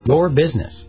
your business.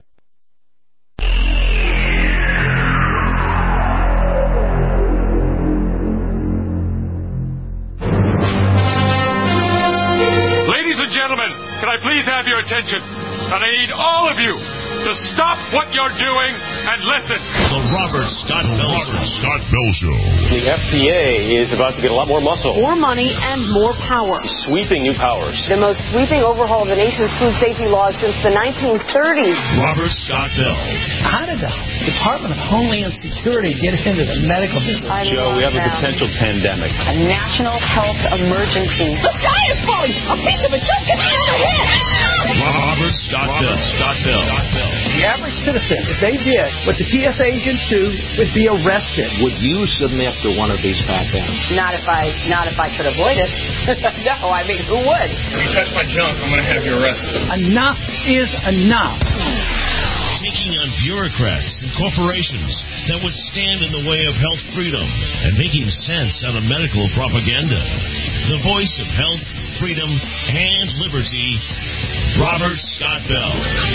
Ladies and gentlemen, can I please have your attention? And I need all of you to stop what you're doing and listen. The Robert Scott Bell Show. The FDA is about to get a lot more muscle. More money and more power. Sweeping new powers. The most sweeping overhaul of the nation's food safety laws since the 1930s. Robert Scott Bell. How did the Department of Homeland Security get into the medical business? Joe, we have a potential pandemic. A national health emergency. The sky is falling! A piece of it just hit me in the head! Robert Scott Bell. The average citizen, if they did what the TSA agents do, would be arrested. Would you submit to one of these pat downs? Not if I could avoid it. No, I mean, who would? If you touch my junk, I'm going to have you arrested. Enough is enough. Taking on bureaucrats and corporations that would stand in the way of health freedom and making sense out of medical propaganda. The voice of health, freedom, and liberty, Robert Scott Bell.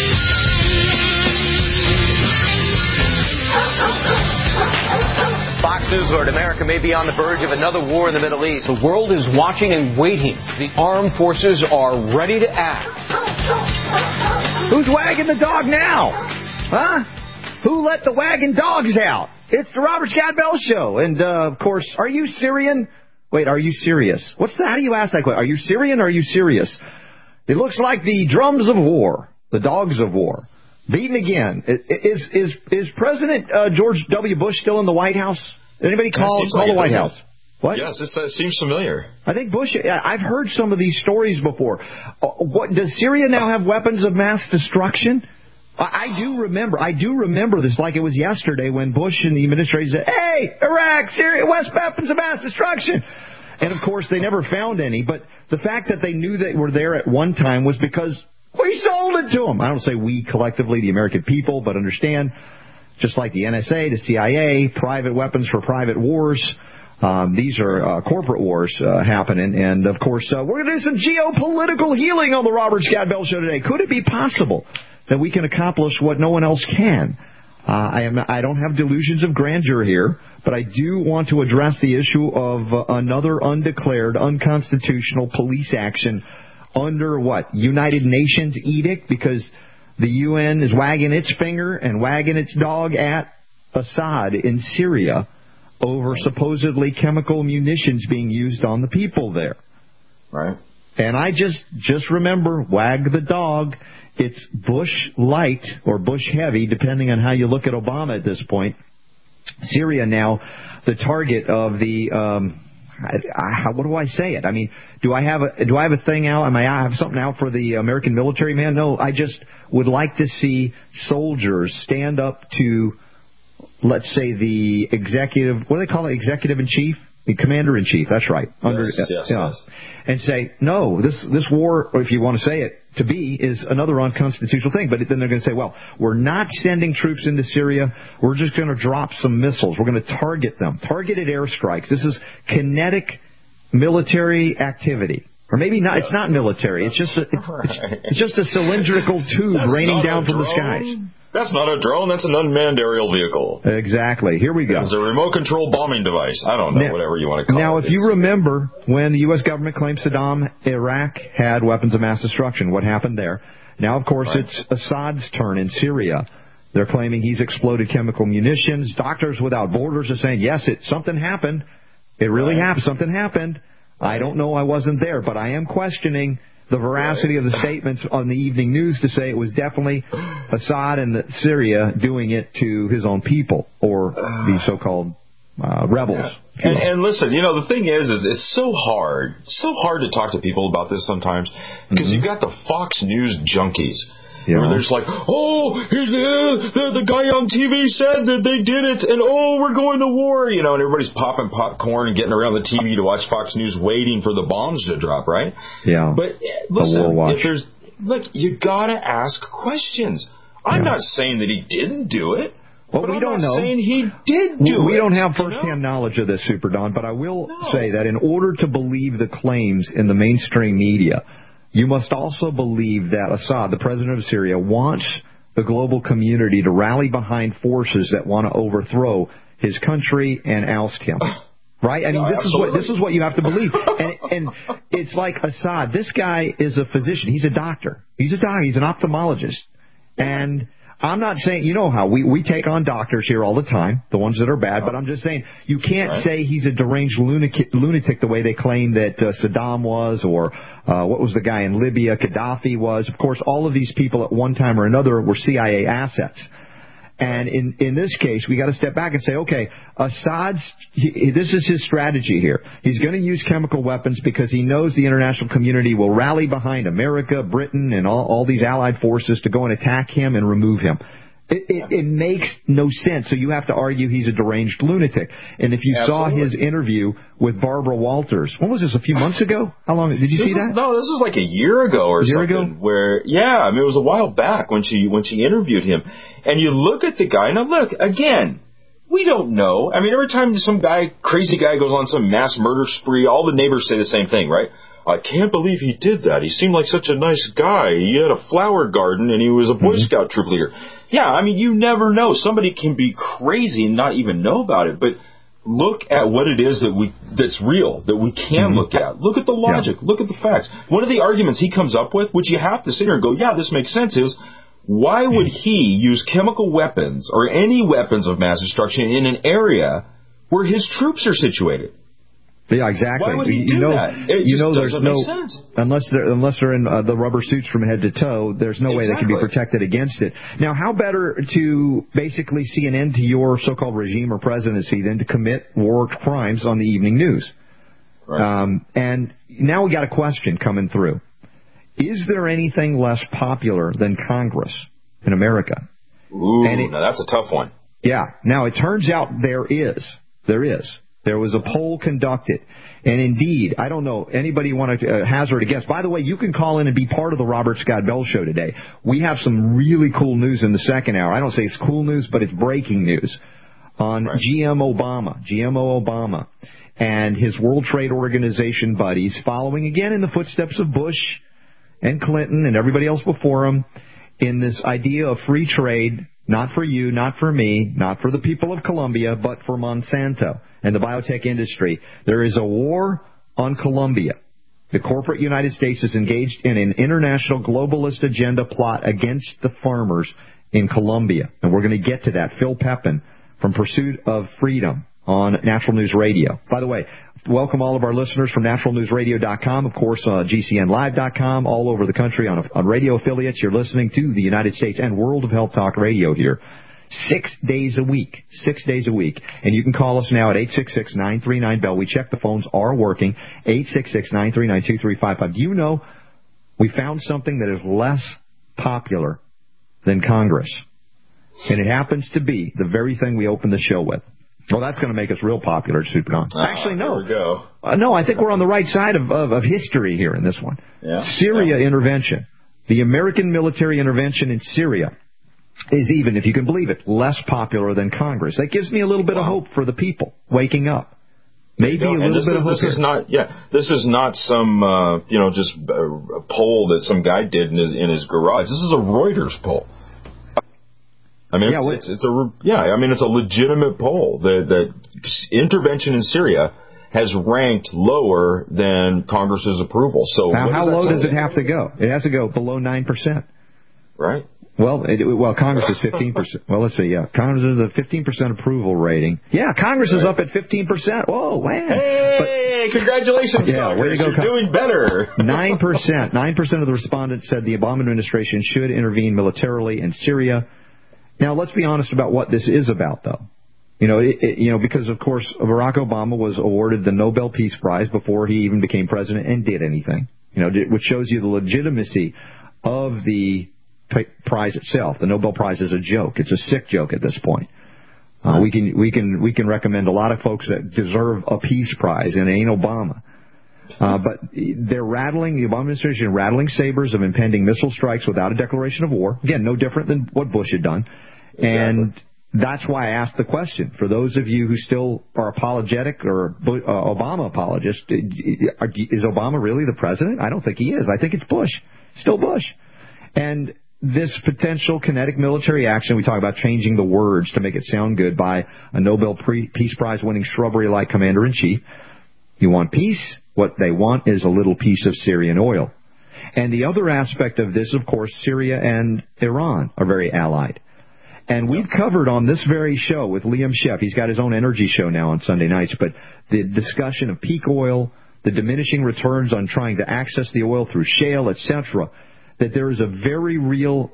Fox News Alert, America may be on the verge of another war in the Middle East. The world is watching and waiting. The armed forces are ready to act. Who's wagging the dog now? Huh? Who let the wagging dogs out? It's the Robert Scott Bell Show. And, of course, are you Syrian? Wait, are you serious? How do you ask that question? Are you Syrian or are you serious? It looks like the drums of war, the dogs of war, beaten again. Is President George W. Bush still in the White House? Anybody call the White House? What? Yes, this seems familiar. I think Bush, I've heard some of these stories before. What, does Syria now have weapons of mass destruction? I do remember this like it was yesterday when Bush and the administration said, hey, Iraq, Syria, West weapons of mass destruction. And, of course, they never found any. But the fact that they knew they were there at one time was because we sold it to them. I don't say we collectively, the American people, but understand, just like the NSA, the CIA, private weapons for private wars. These are corporate wars happening. And, of course, we're going to do some geopolitical healing on the Robert Scott Bell Show today. Could it be possible that we can accomplish what no one else can? I don't have delusions of grandeur here, but I do want to address the issue of another undeclared, unconstitutional police action under what? United Nations edict? Because the UN is wagging its finger and wagging its dog at Assad in Syria over supposedly chemical munitions being used on the people there. Right. And I just remember, wag the dog. It's Bush light or Bush heavy, depending on how you look at Obama at this point. Syria now, the target of the, what do I say it? I mean, do I have a thing out? Am I have something out for the American military man? No, I just would like to see soldiers stand up to, let's say, the executive, what do they call it? Executive in chief? The commander-in-chief, that's right. Yes. And say, no, this war, or if you want to say it, to be, is another unconstitutional thing. But then they're going to say, well, we're not sending troops into Syria. We're just going to drop some missiles. We're going to target them. Targeted airstrikes. This is kinetic military activity. Or maybe not. Yes. It's not military. It's just a cylindrical tube raining down from the skies. That's not a drone. That's an unmanned aerial vehicle. Exactly. Here we go. It's a remote control bombing device. I don't know, whatever you want to call it. Now, if you remember when the U.S. government claimed Iraq had weapons of mass destruction, what happened there? Now, of course, It's Assad's turn in Syria. They're claiming he's exploded chemical munitions. Doctors Without Borders are saying, yes, something happened. It really happened. Something happened. I don't know. I wasn't there, but I am questioning the veracity of the statements on the evening news to say it was definitely Assad and Syria doing it to his own people, or the so-called rebels. Yeah. And listen, the thing is it's so hard to talk to people about this sometimes, because you've got the Fox News junkies. Yeah. Where there's like, the guy on TV said that they did it, and we're going to war, and everybody's popping popcorn and getting around the TV to watch Fox News, waiting for the bombs to drop, right? Yeah. But listen, you gotta ask questions. I'm not saying that he didn't do it. Well, we don't know. Saying he did do it. We don't have first-hand knowledge of this, Super Don, but I will say that in order to believe the claims in the mainstream media you must also believe that Assad, the president of Syria, wants the global community to rally behind forces that want to overthrow his country and oust him. Right? I mean, this is what you have to believe. And it's like Assad. This guy is a physician. He's a doctor. He's a doctor. He's an ophthalmologist. And I'm not saying, you know how we take on doctors here all the time, the ones that are bad, but I'm just saying you can't say he's a deranged lunatic the way they claim that Saddam was, or what was the guy in Libya, Gaddafi was. Of course, all of these people at one time or another were CIA assets. And in this case, we got to step back and say, okay, Assad's, this is his strategy here. He's going to use chemical weapons because he knows the international community will rally behind America, Britain, and all these allied forces to go and attack him and remove him. It makes no sense. So you have to argue he's a deranged lunatic. And if you saw his interview with Barbara Walters, when was this, a few months ago? How long, did you see that? No, this was like a year ago or something. Where, I mean, it was a while back when she interviewed him. And you look at the guy, now look, again, we don't know. I mean, every time some crazy guy goes on some mass murder spree, all the neighbors say the same thing, right? I can't believe he did that. He seemed like such a nice guy. He had a flower garden, and he was a Boy Scout troop leader. Yeah, I mean, you never know. Somebody can be crazy and not even know about it. But look at what it is that's real, that we can look at. Look at the logic. Look at the facts. One of the arguments he comes up with, which you have to sit here and go, yeah, this makes sense, is why would he use chemical weapons or any weapons of mass destruction in an area where his troops are situated? Yeah, exactly. Why would he do that? It just doesn't make sense. Unless they're in the rubber suits from head to toe, there's no way they can be protected against it. Now, how better to basically see an end to your so-called regime or presidency than to commit war crimes on the evening news? Right. And now we got a question coming through. Is there anything less popular than Congress in America? Ooh, now that's a tough one. Yeah. Now, it turns out there is. There was a poll conducted, and indeed, I don't know, anybody want to hazard a guess. By the way, you can call in and be part of the Robert Scott Bell Show today. We have some really cool news in the second hour. I don't say it's cool news, but it's breaking news on GMO Obama, and his World Trade Organization buddies, following again in the footsteps of Bush and Clinton and everybody else before him, in this idea of free trade, not for you, not for me, not for the people of Colombia, but for Monsanto and the biotech industry. There is a war on Colombia. The corporate United States is engaged in an international globalist agenda plot against the farmers in Colombia. And we're going to get to that. Phil Pepin from Pursuit of Freedom on Natural News Radio. By the way, welcome all of our listeners from naturalnewsradio.com, of course, GCNlive.com, all over the country on radio affiliates. You're listening to the United States and World of Health Talk Radio here 6 days a week. 6 days a week. And you can call us now at 866-939-BELL. We check the phones are working. 866-939-2355. Do you know we found something that is less popular than Congress? And it happens to be the very thing we opened the show with. Well, that's going to make us real popular, Supercon. Actually, no. There we go. No, I think we're on the right side of history here in this one. Yeah. Syria intervention. The American military intervention in Syria is, even, if you can believe it, less popular than Congress. That gives me a little bit of hope for the people waking up. Maybe a little bit of hope. This is not some just a poll that some guy did in his garage. This is a Reuters poll. I mean, it's a legitimate poll. The intervention in Syria has ranked lower than Congress's approval. So now, how low does it have to go? It has to go below 9%. Right. Well, Congress is 15%. Well, let's see. Yeah, Congress is a 15% approval rating. Yeah, Congress is up at 15%. Whoa, man! Hey, congratulations, Congress! Way to go, You're doing better. 9%. 9% of the respondents said the Obama administration should intervene militarily in Syria. Now, let's be honest about what this is about, though. Because, of course, Barack Obama was awarded the Nobel Peace Prize before he even became president and did anything, which shows you the legitimacy of the prize itself. The Nobel Prize is a joke. It's a sick joke at this point. We can recommend a lot of folks that deserve a peace prize, and it ain't Obama. But they're the Obama administration rattling sabers of impending missile strikes without a declaration of war. Again, no different than what Bush had done. Exactly. And that's why I asked the question. For those of you who still are apologetic or Obama apologists, is Obama really the president? I don't think he is. I think it's Bush. Still Bush. And this potential kinetic military action, we talk about changing the words to make it sound good by a Nobel Peace Prize winning shrubbery-like commander-in-chief. You want peace? What they want is a little piece of Syrian oil. And the other aspect of this, of course, Syria and Iran are very allied. And we've covered on this very show with Liam Sheff, he's got his own energy show now on Sunday nights, but the discussion of peak oil, the diminishing returns on trying to access the oil through shale, etc., that there is a very real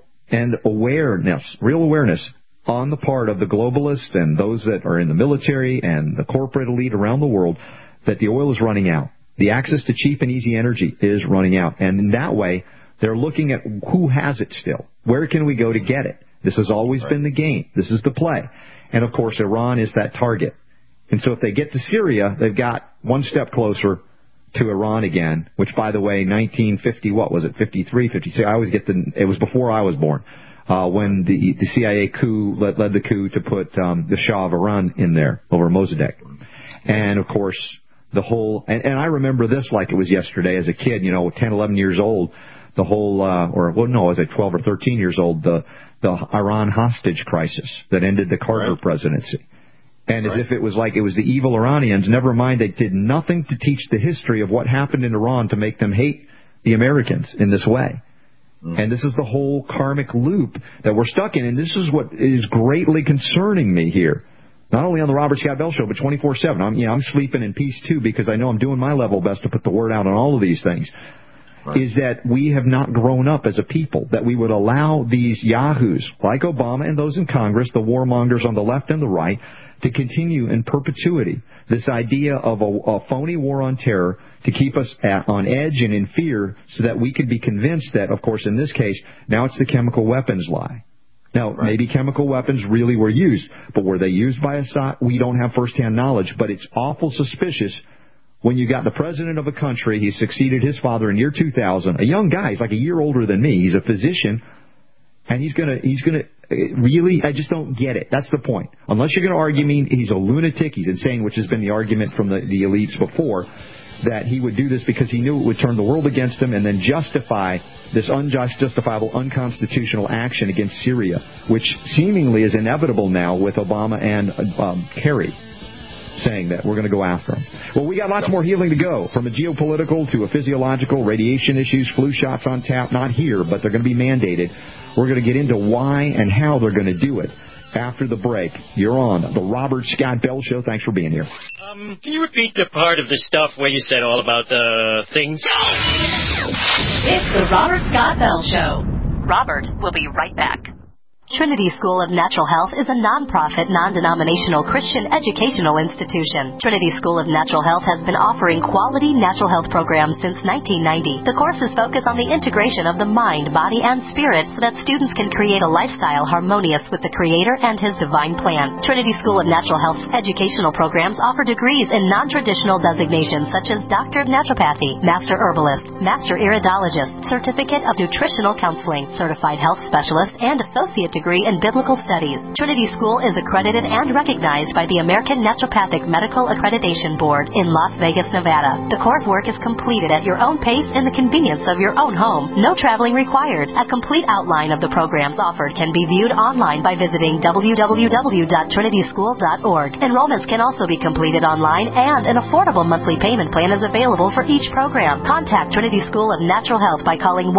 awareness on the part of the globalists and those that are in the military and the corporate elite around the world that the oil is running out. The access to cheap and easy energy is running out. And in that way, they're looking at who has it still. Where can we go to get it? This has always been the game. This is the play. And, of course, Iran is that target. And so if they get to Syria, they've got one step closer to Iran again, which, by the way, 1950, what was it, 53, 56? I always get it was before I was born, when the CIA coup led the coup to put the Shah of Iran in there over Mossadegh. And, of course, the whole, and I remember this like it was yesterday as a kid, 10, 11 years old, the whole, I was at 12 or 13 years old, the Iran hostage crisis that ended the Carter presidency. And as if it was like it was the evil Iranians, never mind they did nothing to teach the history of what happened in Iran to make them hate the Americans in this way. And this is the whole karmic loop that we're stuck in, and this is what is greatly concerning me here. Not only on the Robert Scott Bell Show, but 24/7. I'm sleeping in peace, too, because I know I'm doing my level best to put the word out on all of these things. Is that we have not grown up as a people, that we would allow these yahoos, like Obama and those in Congress, the warmongers on the left and the right, to continue in perpetuity this idea of a phony war on terror to keep us on edge and in fear so that we could be convinced that, of course, in this case, now it's the chemical weapons lie. Now, maybe chemical weapons really were used, but were they used by Assad? We don't have firsthand knowledge, but it's awful suspicious when you got the president of a country, he succeeded his father in year 2000, a young guy, he's like a year older than me, he's a physician, and he's gonna really, I just don't get it. That's the point. Unless you're gonna argue me he's a lunatic, he's insane, which has been the argument from the elites before, that he would do this because he knew it would turn the world against him and then justify this unjustifiable, unconstitutional action against Syria, which seemingly is inevitable now with Obama and Kerry saying that we're going to go after him. Well, we got lots more healing to go, from a geopolitical to a physiological, radiation issues, flu shots on tap, not here, but they're going to be mandated. We're going to get into why and how they're going to do it after the break. You're on the Robert Scott Bell Show. Thanks for being here. Can you repeat the part of the stuff where you said all about the things? It's the Robert Scott Bell Show. Robert will be right back. Trinity School of Natural Health is a non-profit, non-denominational Christian educational institution. Trinity School of Natural Health has been offering quality natural health programs since 1990. The courses focus on the integration of the mind, body, and spirit so that students can create a lifestyle harmonious with the Creator and His divine plan. Trinity School of Natural Health's educational programs offer degrees in non-traditional designations such as Doctor of Naturopathy, Master Herbalist, Master Iridologist, Certificate of Nutritional Counseling, Certified Health Specialist, and Associate Degree in Biblical Studies. Trinity School is accredited and recognized by the American Naturopathic Medical Accreditation Board in Las Vegas, Nevada. The coursework is completed at your own pace in the convenience of your own home. No traveling required. A complete outline of the programs offered can be viewed online by visiting www.trinityschool.org. Enrollments can also be completed online, and an affordable monthly payment plan is available for each program. Contact Trinity School of Natural Health by calling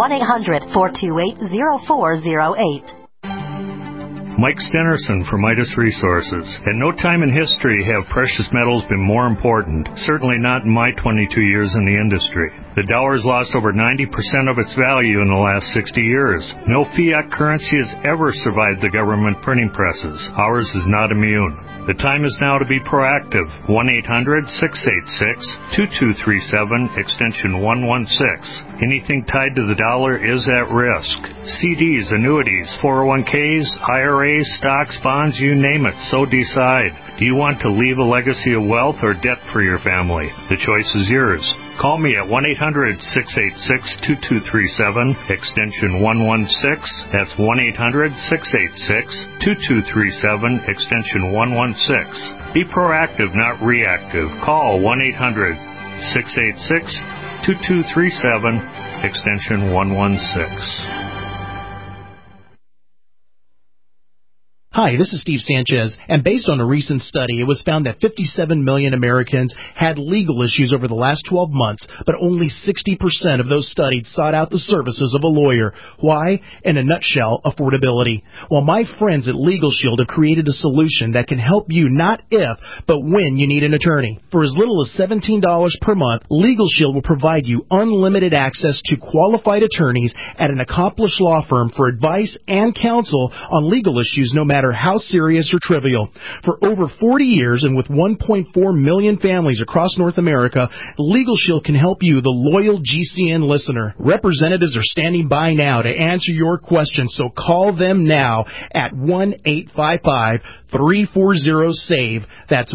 1-800-428-0408. Mike Stenerson from Midas Resources. At no time in history have precious metals been more important, certainly not in my 22 years in the industry. The dollar has lost over 90% of its value in the last 60 years. No fiat currency has ever survived the government printing presses. Ours is not immune. The time is now to be proactive. 1-800-686-2237, extension 116. Anything tied to the dollar is at risk. CDs, annuities, 401ks, IRAs, stocks, bonds, you name it, so decide. Do you want to leave a legacy of wealth or debt for your family? The choice is yours. Call me at 1-800-686-2237, extension 116. That's 1-800-686-2237, extension 116. Be proactive, not reactive. Call 1-800-686-2237, extension 116. Hi, this is Steve Sanchez, and based on a recent study, it was found that 57 million Americans had legal issues over the last 12 months, but only 60% of those studied sought out the services of a lawyer. Why? In a nutshell, affordability. Well, my friends at Legal Shield have created a solution that can help you not if, but when you need an attorney. For as little as $17 per month, Legal Shield will provide you unlimited access to qualified attorneys at an accomplished law firm for advice and counsel on legal issues no matter how serious or trivial. For over 40 years and with 1.4 million families across North America, Legal Shield can help you, the loyal GCN listener. Representatives are standing by now to answer your questions, so call them now at 1-855-340-SAVE. That's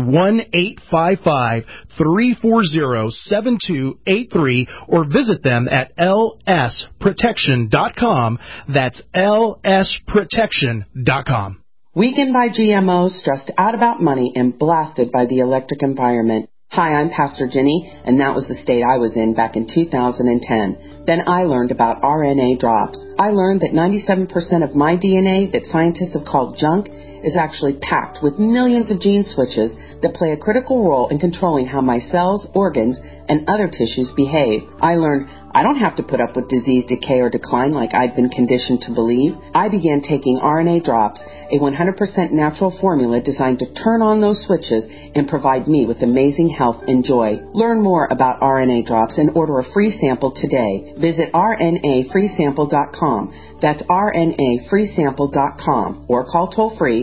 1-855-340-7283, or visit them at lsprotection.com. That's lsprotection.com. Weakened by GMOs, stressed out about money, and blasted by the electric environment. Hi, I'm Pastor Jenny, and that was the state I was in back in 2010. Then I learned about RNA drops. I learned that 97% of my DNA that scientists have called junk is actually packed with millions of gene switches that play a critical role in controlling how my cells, organs, and other tissues behave. I learned I don't have to put up with disease, decay, or decline like I'd been conditioned to believe. I began taking RNA drops, a 100% natural formula designed to turn on those switches and provide me with amazing health and joy. Learn more about RNA drops and order a free sample today. Visit rnafreesample.com. That's rnafreesample.com, or call toll-free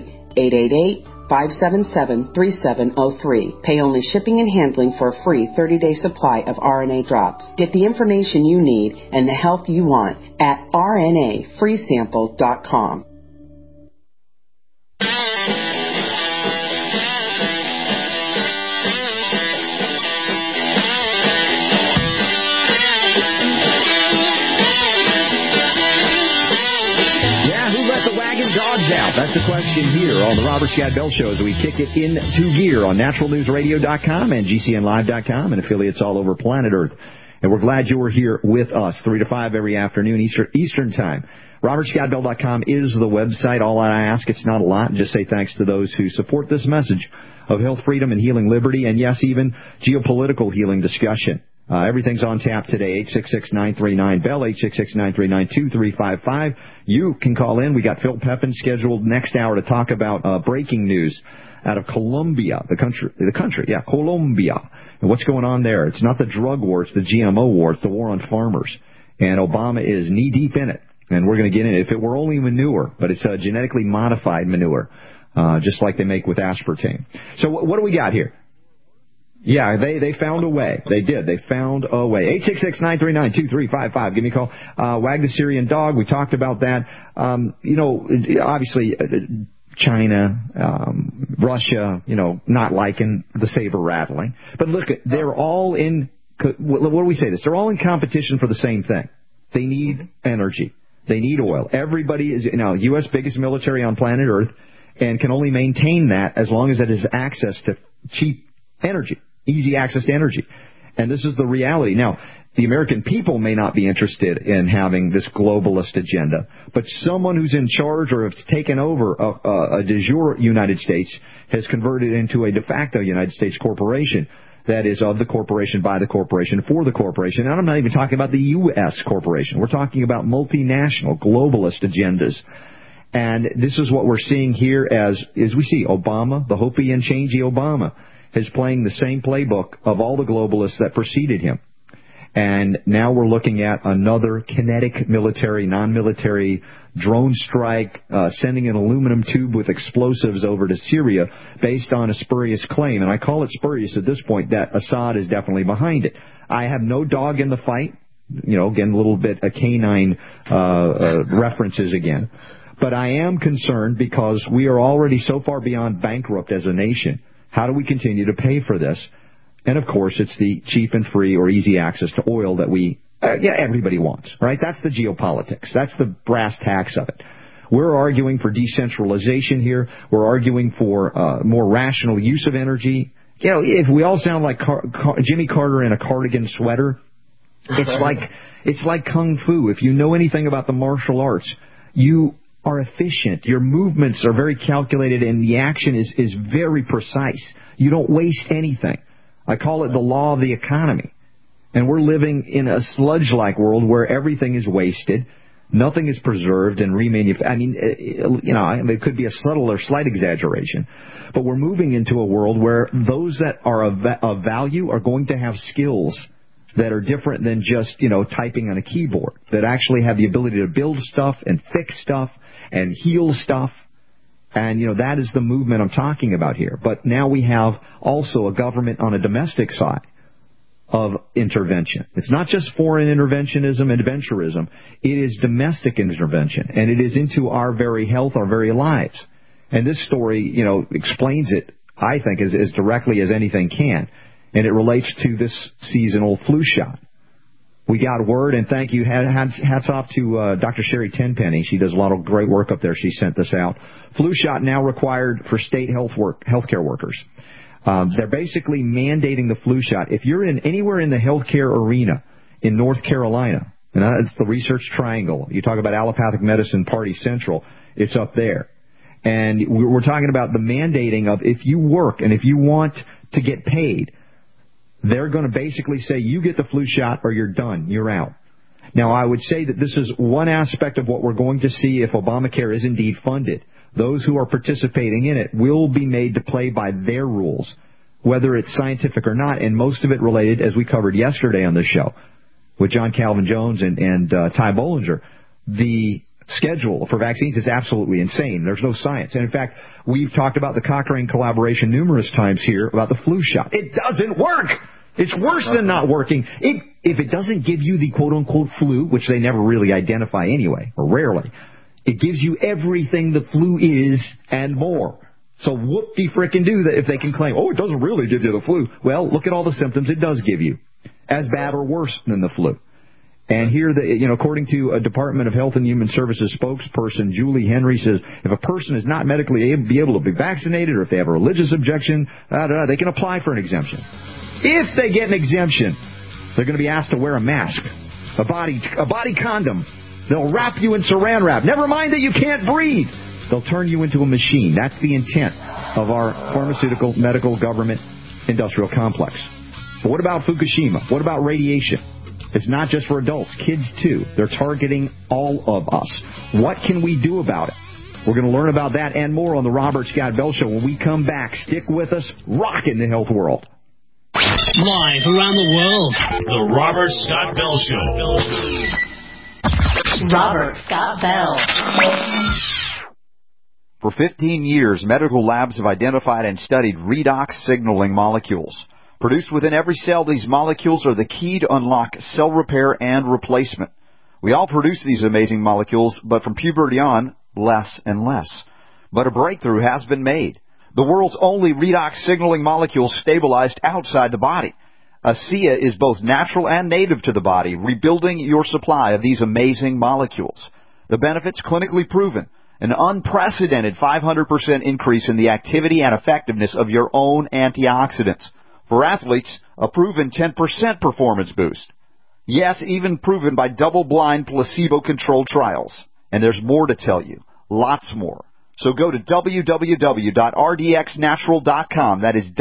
888-577-3703. Pay only shipping and handling for a free 30-day supply of RNA drops. Get the information you need and the health you want at rnafreesample.com. Out. That's the question here on the Robert Scott Bell Show as we kick it into gear on naturalnewsradio.com and GCNlive.com and affiliates all over planet Earth. And we're glad you were here with us 3 to 5 every afternoon Eastern Time. RobertScottBell.com is the website. All I ask, it's not a lot. Just say thanks to those who support this message of health, freedom, and healing liberty, and yes, even geopolitical healing discussion. Everything's on tap today, 866-939-BELL, 866-939-2355. You can call in. We got Phil Pepin scheduled next hour to talk about breaking news out of Colombia, the country, Colombia. And what's going on there? It's not the drug war, it's the GMO war, it's the war on farmers. And Obama is knee-deep in it, and we're going to get in it. If it were only manure, but it's genetically modified manure, just like they make with aspartame. So what do we got here? Yeah, they found a way. They did. They found a way. 866-939-2355. Give me a call. Wag the Syrian dog. We talked about that. Obviously, China, Russia, not liking the saber rattling. But look, they're all in, what do we say this? They're all in competition for the same thing. They need energy. They need oil. Everybody is, U.S. biggest military on planet Earth, and can only maintain that as long as it has access to cheap energy. Easy access to energy. And this is the reality. Now, the American people may not be interested in having this globalist agenda, but someone who's in charge or has taken over a de jure United States has converted into a de facto United States corporation that is of the corporation, by the corporation, for the corporation. And I'm not even talking about the U.S. corporation. We're talking about multinational, globalist agendas. And this is what we're seeing here as we see Obama, the Hopi and changey Obama, is playing the same playbook of all the globalists that preceded him. And now we're looking at another kinetic military, non-military drone strike, sending an aluminum tube with explosives over to Syria based on a spurious claim. And I call it spurious at this point that Assad is definitely behind it. I have no dog in the fight. Again, a little bit of canine references again. But I am concerned because we are already so far beyond bankrupt as a nation. How do we continue to pay for this? And, of course, it's the cheap and free or easy access to oil that everybody wants, right? That's the geopolitics. That's the brass tacks of it. We're arguing for decentralization here. We're arguing for more rational use of energy. You know, if we all sound like Jimmy Carter in a cardigan sweater, it's like kung fu. If you know anything about the martial arts, you are efficient. Your movements are very calculated, and the action is very precise. You don't waste anything. I call it the law of the economy. And we're living in a sludge-like world where everything is wasted. Nothing is preserved and remanufactured. I mean, it could be a subtle or slight exaggeration. But we're moving into a world where those that are of value are going to have skills that are different than just, typing on a keyboard, that actually have the ability to build stuff and fix stuff and heal stuff. And, that is the movement I'm talking about here. But now we have also a government on a domestic side of intervention. It's not just foreign interventionism and adventurism. It is domestic intervention, and it is into our very health, our very lives. And this story, explains it, I think, as directly as anything can. And it relates to this seasonal flu shot. We got word, and thank you, hats off to Dr. Sherry Tenpenny. She does a lot of great work up there. She sent this out. Flu shot now required for state healthcare workers. They're basically mandating the flu shot. If you're anywhere in the healthcare arena in North Carolina, and it's the Research Triangle, you talk about allopathic medicine party central, it's up there. And we're talking about the mandating of if you work and if you want to get paid, they're going to basically say you get the flu shot or you're done, you're out. Now, I would say that this is one aspect of what we're going to see if Obamacare is indeed funded. Those who are participating in it will be made to play by their rules, whether it's scientific or not, and most of it related, as we covered yesterday on this show, with John Calvin Jones and Ty Bollinger. The schedule for vaccines is absolutely insane. There's no science. And, in fact, we've talked about the Cochrane collaboration numerous times here about the flu shot. It doesn't work! It's worse than not working. If it doesn't give you the quote-unquote flu, which they never really identify anyway, or rarely, it gives you everything the flu is and more. So whoop-de-frickin-do that if they can claim, it doesn't really give you the flu. Well, look at all the symptoms it does give you, as bad or worse than the flu. And here, according to a Department of Health and Human Services spokesperson, Julie Henry, says if a person is not medically able to be vaccinated or if they have a religious objection, they can apply for an exemption. If they get an exemption, they're going to be asked to wear a mask, a body condom. They'll wrap you in saran wrap. Never mind that you can't breathe. They'll turn you into a machine. That's the intent of our pharmaceutical, medical, government, industrial complex. But what about Fukushima? What about radiation? It's not just for adults, kids too. They're targeting all of us. What can we do about it? We're going to learn about that and more on the Robert Scott Bell Show when we come back. Stick with us. Rockin' the health world. Live around the world, the Robert Scott Bell Show. Robert Scott Bell. For 15 years, medical labs have identified and studied redox signaling molecules. Produced within every cell, these molecules are the key to unlock cell repair and replacement. We all produce these amazing molecules, but from puberty on, less and less. But a breakthrough has been made. The world's only redox signaling molecule stabilized outside the body. ASEA is both natural and native to the body, rebuilding your supply of these amazing molecules. The benefits clinically proven. An unprecedented 500% increase in the activity and effectiveness of your own antioxidants. For athletes, a proven 10% performance boost. Yes, even proven by double-blind placebo-controlled trials. And there's more to tell you. Lots more. So go to www.rdxnatural.com. That is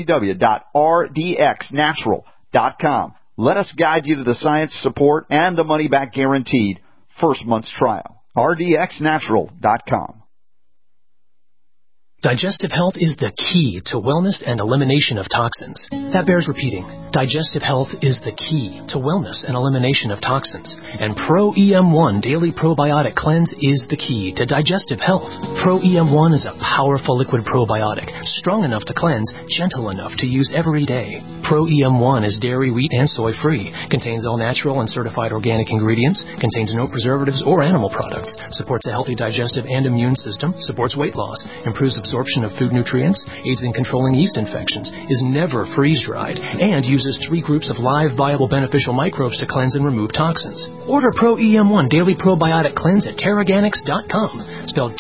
www.rdxnatural.com. Let us guide you to the science support and the money-back guaranteed first month's trial. rdxnatural.com. Digestive health is the key to wellness and elimination of toxins. That bears repeating. Digestive health is the key to wellness and elimination of toxins. And Pro EM1 Daily Probiotic Cleanse is the key to digestive health. Pro EM1 is a powerful liquid probiotic, strong enough to cleanse, gentle enough to use every day. Pro EM1 is dairy, wheat, and soy-free, contains all natural and certified organic ingredients, contains no preservatives or animal products, supports a healthy digestive and immune system, supports weight loss, improves absorption absorption of food nutrients, aids in controlling yeast infections, is never freeze-dried, and uses 3 groups of live, viable, beneficial microbes to cleanse and remove toxins. Order Pro EM1 Daily Probiotic Cleanse at Teraganix.com, spelled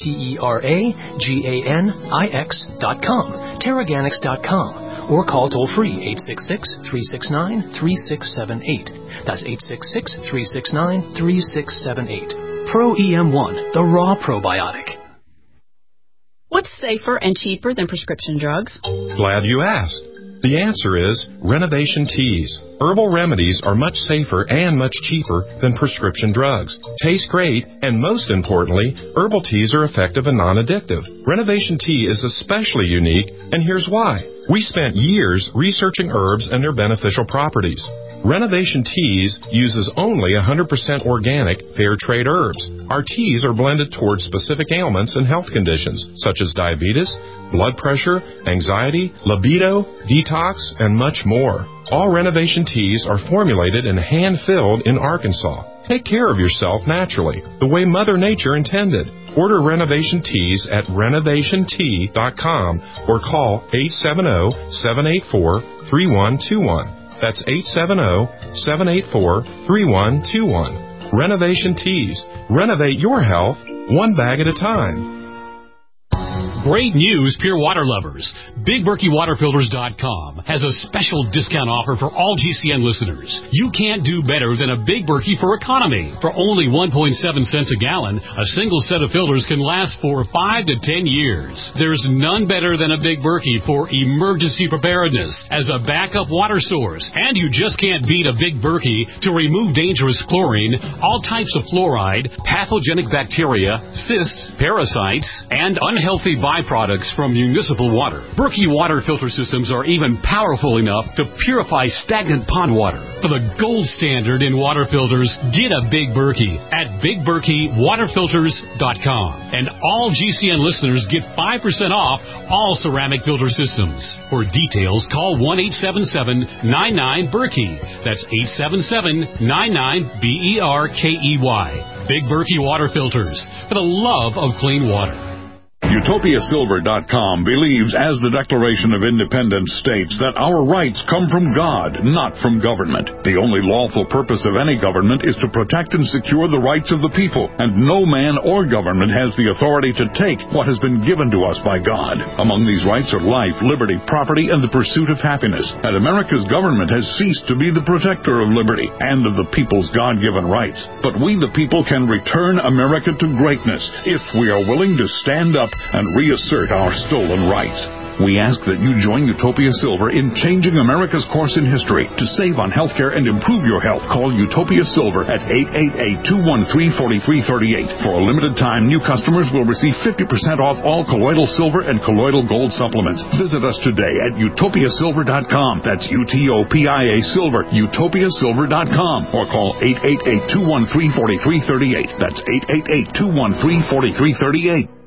TerraGanix.com, Teraganix.com. Or call toll-free 866-369-3678. That's 866-369-3678. Pro EM1, the raw probiotic. What's safer and cheaper than prescription drugs? Glad you asked. The answer is Renovation Teas. Herbal remedies are much safer and much cheaper than prescription drugs. Taste great, and most importantly, herbal teas are effective and non-addictive. Renovation Tea is especially unique, and here's why. We spent years researching herbs and their beneficial properties. Renovation Teas uses only 100% organic, fair trade herbs. Our teas are blended towards specific ailments and health conditions, such as diabetes, blood pressure, anxiety, libido, detox, and much more. All Renovation Teas are formulated and hand-filled in Arkansas. Take care of yourself naturally, the way Mother Nature intended. Order Renovation Teas at renovationtea.com or call 870-784-3121. That's 870-784-3121. Renovation Teas. Renovate your health, one bag at a time. Great news, pure water lovers. BigBerkeyWaterFilters.com has a special discount offer for all GCN listeners. You can't do better than a Big Berkey for economy. For only 1.7 cents a gallon, a single set of filters can last for 5 to 10 years. There's none better than a Big Berkey for emergency preparedness as a backup water source. And you just can't beat a Big Berkey to remove dangerous chlorine, all types of fluoride, pathogenic bacteria, cysts, parasites, and unhealthy byproducts from municipal water. Berkey water filter systems are even powerful enough to purify stagnant pond water. For the gold standard in water filters, get a Big Berkey at BigBerkeyWaterFilters.com. And all GCN listeners get 5% off all ceramic filter systems. For details, call 1-877-99-BERKEY. That's 877-99-BERKEY. Big Berkey Water Filters, for the love of clean water. UtopiaSilver.com believes, as the Declaration of Independence states, that our rights come from God, not from government. The only lawful purpose of any government is to protect and secure the rights of the people, and no man or government has the authority to take what has been given to us by God. Among these rights are life, liberty, property, and the pursuit of happiness. And America's government has ceased to be the protector of liberty and of the people's God-given rights. But we, the people, can return America to greatness if we are willing to stand up and reassert our stolen rights. We ask that you join Utopia Silver in changing America's course in history. To save on healthcare and improve your health, call Utopia Silver at 888-213-4338. For a limited time, new customers will receive 50% off all colloidal silver and colloidal gold supplements. Visit us today at utopiasilver.com. That's UTOPIA Silver, utopiasilver.com. Or call 888-213-4338. That's 888-213-4338.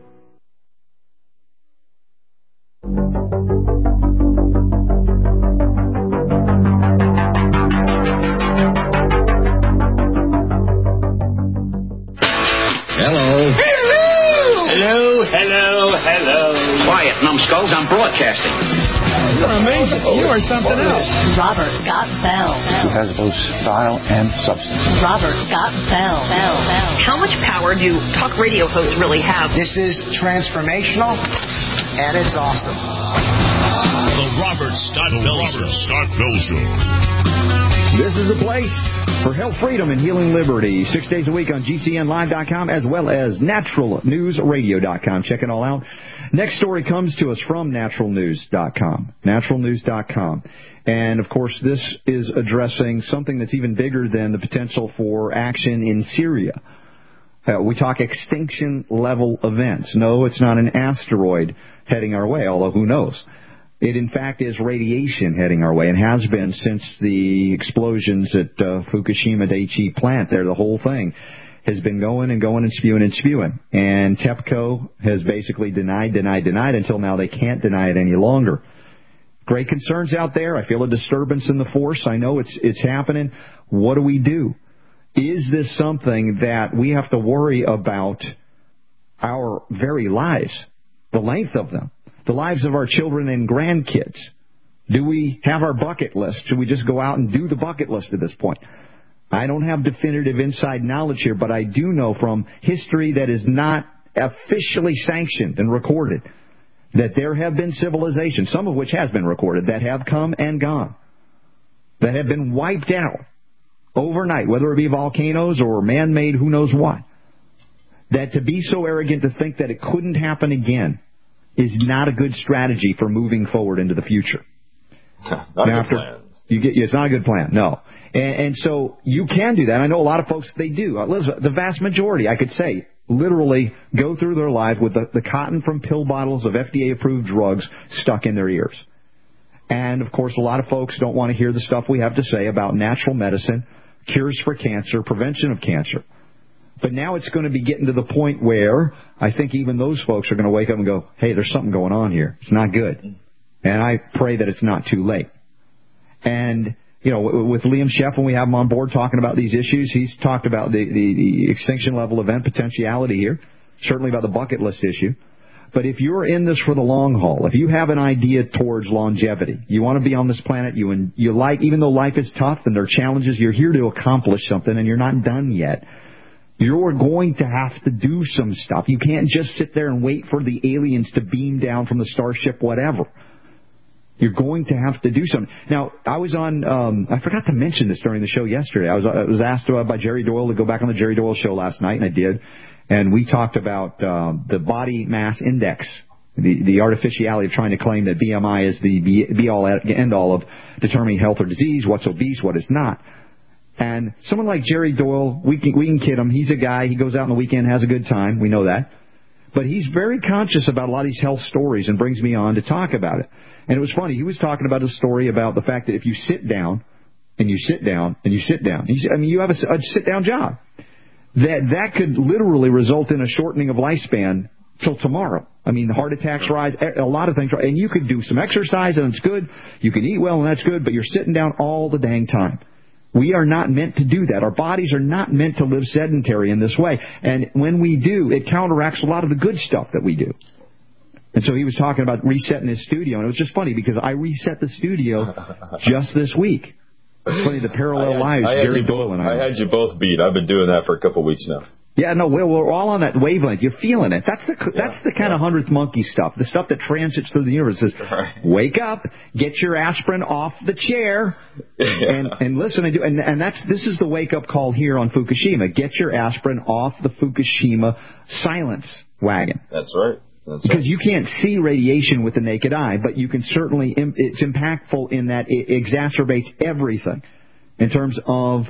Hello. Quiet, numbskulls. I'm broadcasting. You're amazing. You are something else. Robert Scott Bell. Who has both style and substance. Robert Scott Bell. How much power do talk radio hosts really have? This is transformational, and it's awesome. The Robert Scott Bell Show. This is the place for health, freedom, and healing liberty. 6 days a week on GCNlive.com as well as naturalnewsradio.com. Check it all out. Next story comes to us from naturalnews.com. Naturalnews.com. And, of course, this is addressing something that's even bigger than the potential for action in Syria. We talk extinction-level events. No, it's not an asteroid heading our way, although who knows. It, in fact, is radiation heading our way and has been since the explosions at Fukushima Daiichi plant there. The whole thing has been going and spewing. And TEPCO has basically denied until now they can't deny it any longer. Great concerns out there. I feel a disturbance in the force. I know it's happening. What do? Is this something that we have to worry about our very lives? the length of them, the lives of our children and grandkids? Do we have our bucket list? Should we just go out and do the bucket list at this point? I don't have definitive inside knowledge here, but I do know from history that is not officially sanctioned and recorded that there have been civilizations, some of which has been recorded, that have come and gone, that have been wiped out overnight, whether it be volcanoes or man-made who knows what. That to be so arrogant to think that it couldn't happen again is not a good strategy for moving forward into the future. Not a good plan. It's not a good plan, no. And so you can do that. I know a lot of folks, they do. Elizabeth, the vast majority, I could say, literally go through their life with the cotton from pill bottles of FDA-approved drugs stuck in their ears. And, of course, a lot of folks don't want to hear the stuff we have to say about natural medicine, cures for cancer, prevention of cancer. But now it's going to be getting to the point where I think even those folks are going to wake up and go, hey, there's something going on here. It's not good. And I pray that it's not too late. And, you know, with Liam Sheff, when we have him on board talking about these issues, he's talked about the extinction level event potentiality here, certainly about the bucket list issue. But if you're in this for the long haul, if you have an idea towards longevity, you want to be on this planet, you like, even though life is tough and there are challenges, you're here to accomplish something and you're not done yet. You're going to have to do some stuff. You can't just sit there and wait for the aliens to beam down from the starship, whatever. You're going to have to do something. Now, I was on, I forgot to mention this during the show yesterday. I was asked by Jerry Doyle to go back on the Jerry Doyle show last night, and I did. And we talked about the body mass index, the artificiality of trying to claim that BMI is the be-all, end-all of determining health or disease, what's obese, what is not. And someone like Jerry Doyle, we can kid him. He's a guy, he goes out on the weekend, has a good time. We know that. But he's very conscious about a lot of these health stories and brings me on to talk about it. And it was funny. He was talking about a story about the fact that if you sit down and you sit down and you sit down, you have a sit-down job, that could literally result in a shortening of lifespan till tomorrow. I mean, heart attacks rise, a lot of things. And you could do some exercise and it's good. You can eat well and that's good, but you're sitting down all the dang time. We are not meant to do that. Our bodies are not meant to live sedentary in this way. And when we do, it counteracts a lot of the good stuff that we do. And so he was talking about resetting his studio. And it was just funny because I reset the studio just this week. It's funny, the parallel lives, Jerry Doyle and I had you both beat. I've been doing that for a couple of weeks now. Yeah, no, we're all on that wavelength. You're feeling it. That's the kind of 100th monkey stuff. The stuff that transits through the universe. Says, wake up, get your aspirin off the chair, and listen. And this is the wake up call here on Fukushima. Get your aspirin off the Fukushima silence wagon. That's right. Because you can't see radiation with the naked eye, but you can certainly. It's impactful in that it exacerbates everything in terms of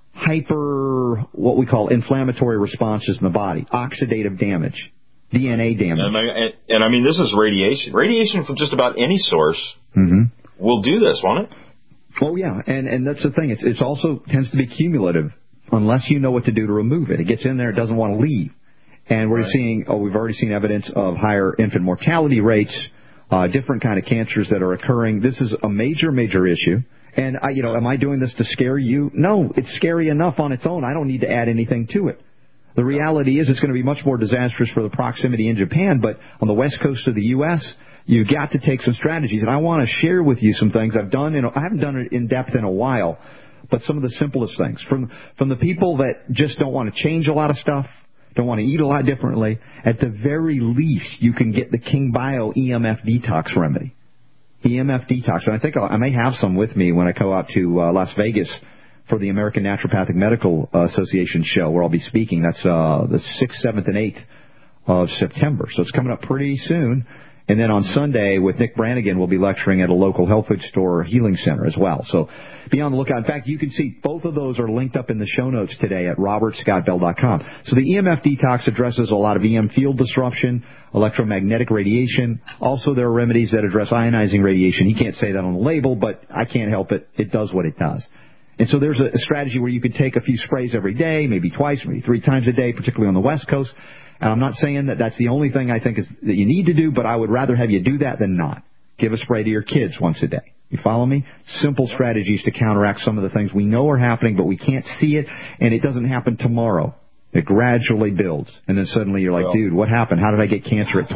what we call inflammatory responses in the body, oxidative damage, DNA damage. And I mean, this is radiation. Radiation from just about any source will do this, won't it? Oh, yeah. And that's the thing. It's also tends to be cumulative unless you know what to do to remove it. It gets in there. It doesn't want to leave. And we're we've already seen evidence of higher infant mortality rates, different kind of cancers that are occurring. This is a major, major issue. And, am I doing this to scare you? No, it's scary enough on its own. I don't need to add anything to it. The reality is it's going to be much more disastrous for the proximity in Japan, but on the west coast of the U.S., you've got to take some strategies. And I want to share with you some things I've done. I haven't done it in depth in a while, but some of the simplest things. From the people that just don't want to change a lot of stuff, don't want to eat a lot differently, at the very least, you can get the King Bio EMF detox remedy. EMF detox. And I think I may have some with me when I go out to Las Vegas for the American Naturopathic Medical Association show where I'll be speaking. That's the 6th, 7th, and 8th of September. So it's coming up pretty soon. And then on Sunday with Nick Brannigan, we'll be lecturing at a local health food store healing center as well. So be on the lookout. In fact, you can see both of those are linked up in the show notes today at robertscottbell.com. So the EMF detox addresses a lot of EM field disruption, electromagnetic radiation. Also, there are remedies that address ionizing radiation. He can't say that on the label, but I can't help it. It does what it does. And so there's a strategy where you could take a few sprays every day, maybe twice, maybe 3 times a day, particularly on the West Coast. And I'm not saying that that's the only thing I think is that you need to do, but I would rather have you do that than not. Give a spray to your kids once a day. You follow me? Simple strategies to counteract some of the things we know are happening, but we can't see it, and it doesn't happen tomorrow. It gradually builds, and then suddenly you're like, dude, what happened? How did I get cancer at 20?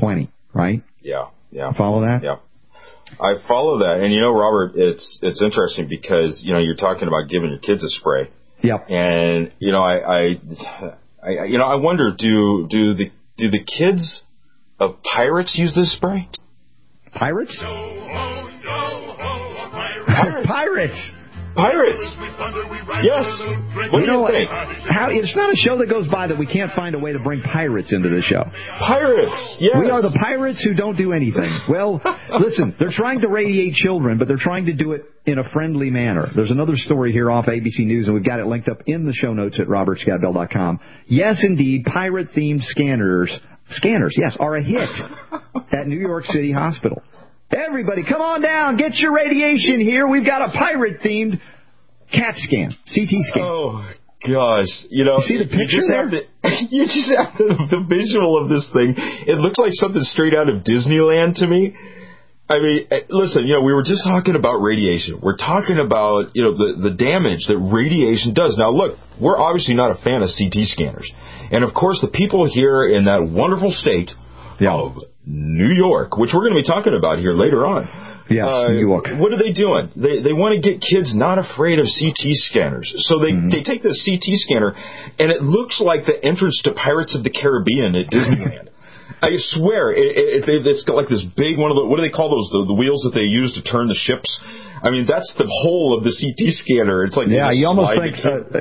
right? Yeah. Follow that? Yeah. I follow that. And, Robert, it's interesting because, you're talking about giving your kids a spray. Yep. And, I wonder, do the kids of pirates use this spray? Pirates? Pirates. Yes. What do you think? It's not a show that goes by that we can't find a way to bring pirates into the show. Pirates, yes. We are the pirates who don't do anything. Well, listen, they're trying to radiate children, but they're trying to do it in a friendly manner. There's another story here off ABC News, and we've got it linked up in the show notes at robertscottbell.com. Yes, indeed, pirate-themed scanners, yes, are a hit at New York City Hospital. Everybody, come on down. Get your radiation here. We've got a pirate-themed CAT scan, CT scan. Oh, gosh. You see the picture there? You just have the visual of this thing. It looks like something straight out of Disneyland to me. I mean, listen, we were just talking about radiation. We're talking about, the damage that radiation does. Now, look, we're obviously not a fan of CT scanners. And, of course, the people here in that wonderful state of New York, which we're going to be talking about here later on. Yes, New York. What are they doing? They want to get kids not afraid of CT scanners. So they take this CT scanner, and it looks like the entrance to Pirates of the Caribbean at Disneyland. I swear, it's got like this big one of the, what do they call those? The wheels that they use to turn the ships. I mean, that's the whole of the CT scanner. It's like you almost think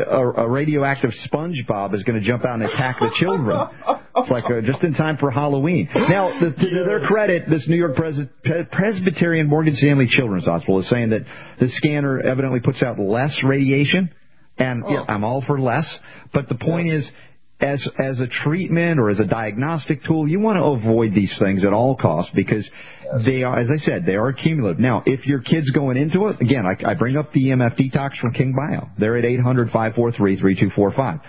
a radioactive SpongeBob is going to jump out and attack the children. It's like just in time for Halloween. Now, to their credit, this New York Presbyterian Morgan Stanley Children's Hospital is saying that the scanner evidently puts out less radiation, and I'm all for less. But the point is, as a treatment or as a diagnostic tool, you want to avoid these things at all costs because they are, as I said, they are cumulative. Now, if your kid's going into it, again, I bring up the EMF detox from King Bio. They're at 800-543-3245.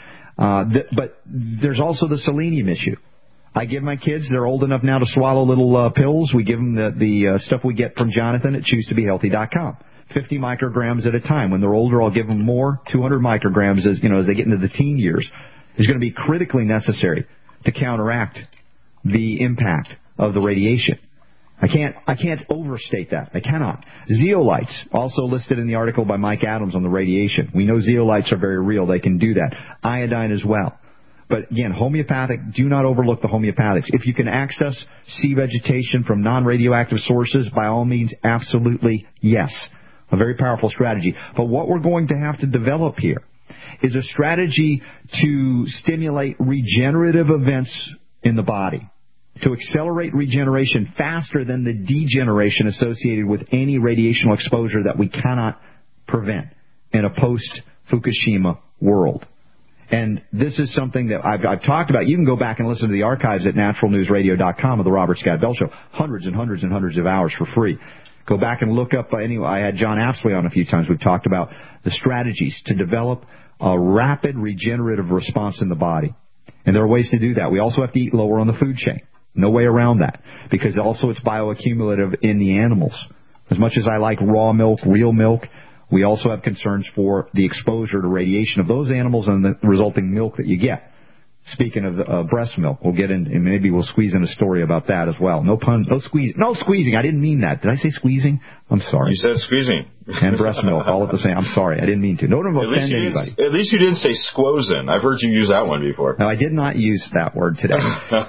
But there's also the selenium issue. I give my kids, they're old enough now to swallow little pills. We give them the stuff we get from Jonathan at ChooseToBeHealthy.com. 50 micrograms at a time. When they're older, I'll give them more, 200 micrograms as they get into the teen years. Is going to be critically necessary to counteract the impact of the radiation. I can't overstate that. I cannot. Zeolites, also listed in the article by Mike Adams on the radiation. We know zeolites are very real. They can do that. Iodine as well. But again, homeopathic, do not overlook the homeopathics. If you can access sea vegetation from non-radioactive sources, by all means, absolutely yes. A very powerful strategy. But what we're going to have to develop here is a strategy to stimulate regenerative events in the body, to accelerate regeneration faster than the degeneration associated with any radiational exposure that we cannot prevent in a post-Fukushima world. And this is something that I've talked about. You can go back and listen to the archives at naturalnewsradio.com of the Robert Scott Bell Show. Hundreds and hundreds and hundreds of hours for free. Go back and look up. I had John Apsley on a few times. We've talked about the strategies to develop a rapid regenerative response in the body. And there are ways to do that. We also have to eat lower on the food chain. No way around that. Because also it's bioaccumulative in the animals. As much as I like raw milk, real milk, we also have concerns for the exposure to radiation of those animals and the resulting milk that you get. Speaking of breast milk, we'll get in, and maybe we'll squeeze in a story about that as well. No squeezing. I didn't mean that. Did I say squeezing? I'm sorry. You said squeezing. And breast milk, all at the same. I'm sorry. I didn't mean to. No one will offend anybody. At least you didn't say squozen. I've heard you use that one before. No, I did not use that word today.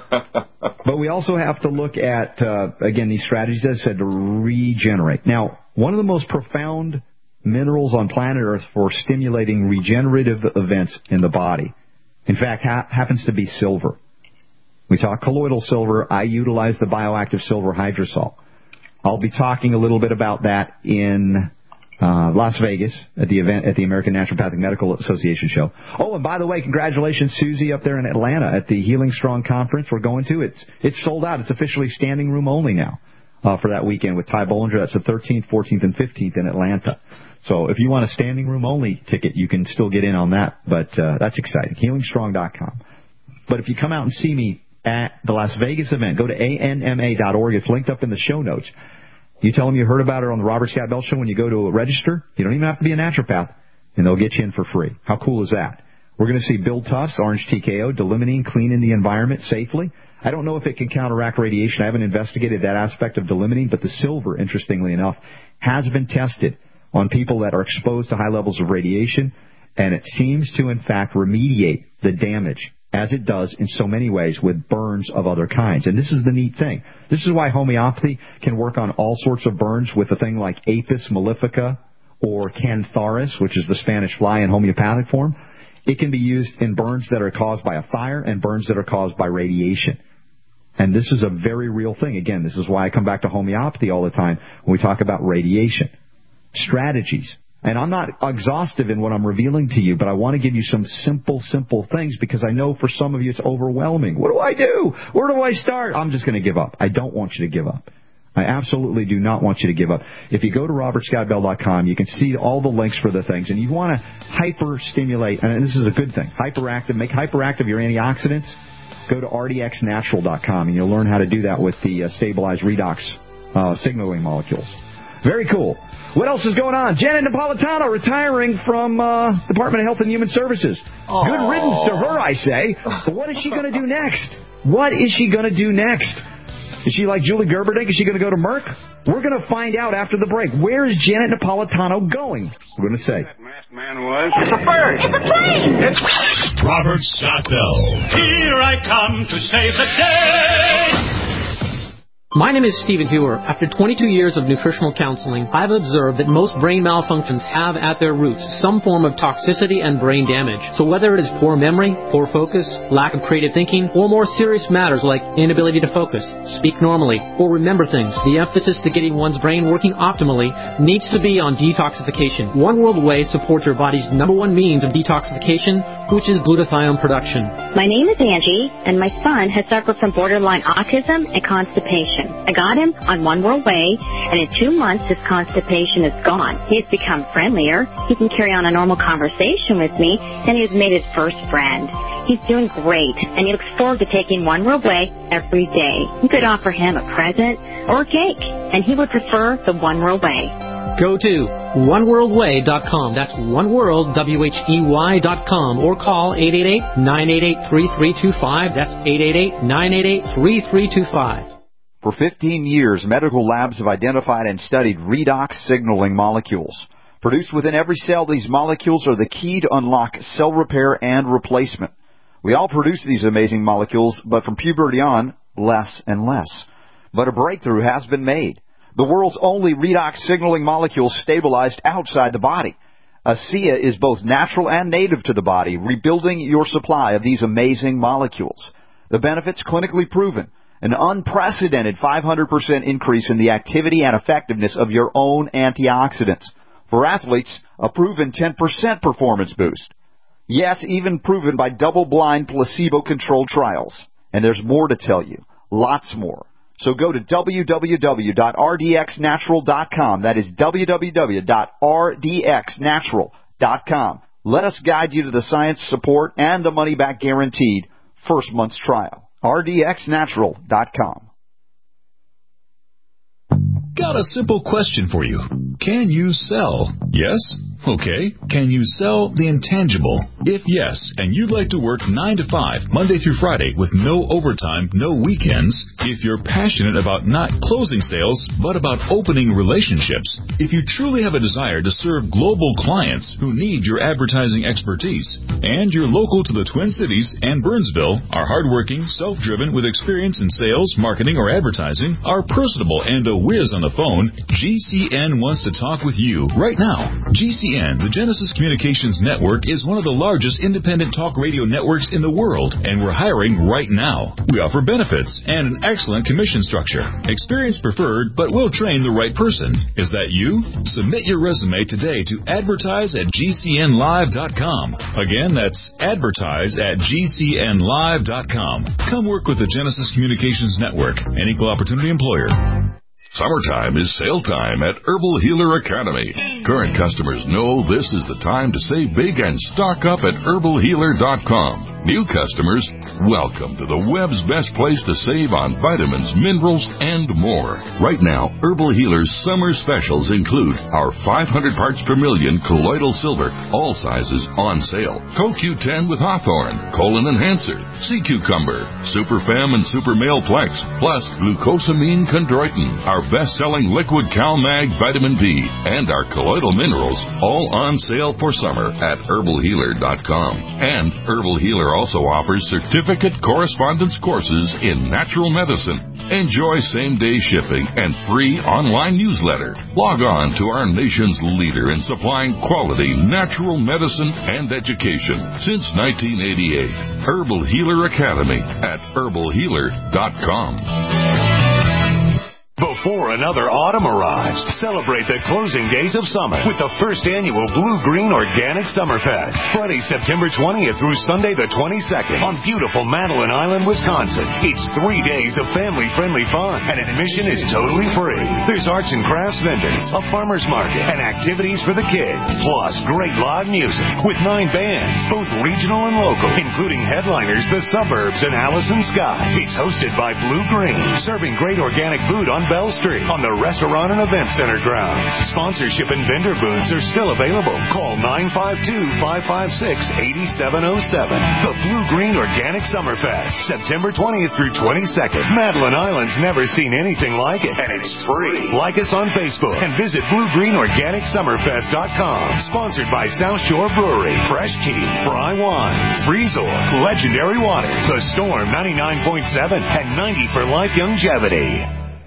But we also have to look at, again, these strategies, as I said, to regenerate. Now, one of the most profound minerals on planet Earth for stimulating regenerative events in the body, in fact, happens to be silver. We talk colloidal silver. I utilize the bioactive silver hydrosol. I'll be talking a little bit about that in Las Vegas at the event at the American Naturopathic Medical Association show. Oh, and by the way, congratulations, Susie, up there in Atlanta at the Healing Strong conference we're going to. It's sold out. It's officially standing room only now for that weekend with Ty Bollinger. That's the 13th, 14th, and 15th in Atlanta. So if you want a standing room only ticket, you can still get in on that. But that's exciting. HealingStrong.com. But if you come out and see me at the Las Vegas event, go to ANMA.org. It's linked up in the show notes. You tell them you heard about it on the Robert Scott Bell Show when you go to register. You don't even have to be a naturopath, and they'll get you in for free. How cool is that? We're going to see Bill Tufts, Orange TKO, Delimiting, cleaning the environment safely. I don't know if it can counteract radiation. I haven't investigated that aspect of delimiting, but the silver, interestingly enough, has been tested on people that are exposed to high levels of radiation, and it seems to, in fact, remediate the damage, as it does in so many ways with burns of other kinds. And this is the neat thing. This is why homeopathy can work on all sorts of burns with a thing like Apis mellifica or Cantharis, which is the Spanish fly in homeopathic form. It can be used in burns that are caused by a fire and burns that are caused by radiation. And this is a very real thing. Again, this is why I come back to homeopathy all the time when we talk about radiation. Strategies. And I'm not exhaustive in what I'm revealing to you, but I want to give you some simple things because I know for some of you it's overwhelming. What do I do? Where do I start? I'm just going to give up. I don't want you to give up. I absolutely do not want you to give up. If you go to robertscottbell.com, you can see all the links for the things. And you want to hyper-stimulate, and this is a good thing, make hyperactive your antioxidants. Go to rdxnatural.com, and you'll learn how to do that with the stabilized redox signaling molecules. Very cool. What else is going on? Janet Napolitano retiring from Department of Health and Human Services. Aww. Good riddance to her, I say. But what is she going to do next? What is she going to do next? Is she like Julie Gerberding? Is she going to go to Merck? We're going to find out after the break. Where is Janet Napolitano going? We're going to say. That masked man was. It's a bird. It's a plane. Robert Scott Bell. Here I come to save the day. My name is Stephen Hewer. After 22 years of nutritional counseling, I've observed that most brain malfunctions have at their roots some form of toxicity and brain damage. So whether it is poor memory, poor focus, lack of creative thinking, or more serious matters like inability to focus, speak normally, or remember things, the emphasis to getting one's brain working optimally needs to be on detoxification. One World Whey supports your body's number one means of detoxification, which is glutathione production. My name is Angie, and my son has suffered from borderline autism and constipation. I got him on One World Whey, and in 2 months his constipation is gone. He has become friendlier, he can carry on a normal conversation with me, and he has made his first friend. He's doing great, and he looks forward to taking One World Whey every day. You could offer him a present or a cake, and he would prefer the One World Whey. Go to oneworldwhey.com. That's oneworld.com, or call 888-988-3325. That's 888-988-3325. For 15 years, medical labs have identified and studied redox signaling molecules. Produced within every cell, these molecules are the key to unlock cell repair and replacement. We all produce these amazing molecules, but from puberty on, less and less. But a breakthrough has been made. The world's only redox signaling molecule stabilized outside the body. ASEA is both natural and native to the body, rebuilding your supply of these amazing molecules. The benefits clinically proven. An unprecedented 500% increase in the activity and effectiveness of your own antioxidants. For athletes, a proven 10% performance boost. Yes, even proven by double-blind placebo-controlled trials. And there's more to tell you. Lots more. So go to www.rdxnatural.com. That is www.rdxnatural.com. Let us guide you to the science support and the money-back guaranteed first month's trial. rdxnatural.com. Got a simple question for you. Can you sell? Yes? Okay. Can you sell the intangible? If yes, and you'd like to work 9 to 5, Monday through Friday, with no overtime, no weekends, if you're passionate about not closing sales, but about opening relationships, if you truly have a desire to serve global clients who need your advertising expertise, and you're local to the Twin Cities and Burnsville, are hardworking, self-driven, with experience in sales, marketing, or advertising, are personable, and a whiz on the phone, GCN wants to talk with you right now. GCN, the Genesis Communications Network, is one of the largest independent talk radio networks in the world, and we're hiring right now. We offer benefits and an excellent commission structure. Experience preferred, but we'll train the right person. Is that you? Submit your resume today to advertise@gcnlive.com. Again, that's advertise@gcnlive.com. Come work with the Genesis Communications Network, an equal opportunity employer. Summertime is sale time at Herbal Healer Academy. Current customers know this is the time to save big and stock up at herbalhealer.com. New customers, welcome to the web's best place to save on vitamins, minerals, and more. Right now, Herbal Healer's summer specials include our 500 parts per million colloidal silver, all sizes on sale. CoQ10 with Hawthorne, Colon Enhancer, Sea Cucumber, Super Fem and Super Male Plex, plus Glucosamine Chondroitin, our best-selling liquid CalMag Vitamin B, and our colloidal minerals, all on sale for summer at herbalhealer.com. And Herbal Healer also offers certificate correspondence courses in natural medicine. Enjoy same-day shipping and free online newsletter. Log on to our nation's leader in supplying quality natural medicine and education since 1988. Herbal Healer Academy at herbalhealer.com. Before another autumn arrives, celebrate the closing days of summer with the first annual Blue Green Organic Summerfest. Friday, September 20th through Sunday the 22nd on beautiful Madeline Island, Wisconsin. It's 3 days of family-friendly fun, and admission is totally free. There's arts and crafts vendors, a farmer's market, and activities for the kids. Plus, great live music with 9 bands, both regional and local, including headliners The Suburbs and Allison Scott. It's hosted by Blue Green, serving great organic food on Bell Street on the Restaurant and Event Center grounds. Sponsorship and vendor booths are still available. Call 952-556-8707. The Blue Green Organic Summerfest, September 20th through 22nd. Madeline Island's never seen anything like it, and it's free. Like us on Facebook and visit BlueGreenOrganicSummerfest.com. Sponsored by South Shore Brewery, Fresh Key, Fry Wines, Resort, Legendary Waters, The Storm 99.7, and 90 for Life Longevity.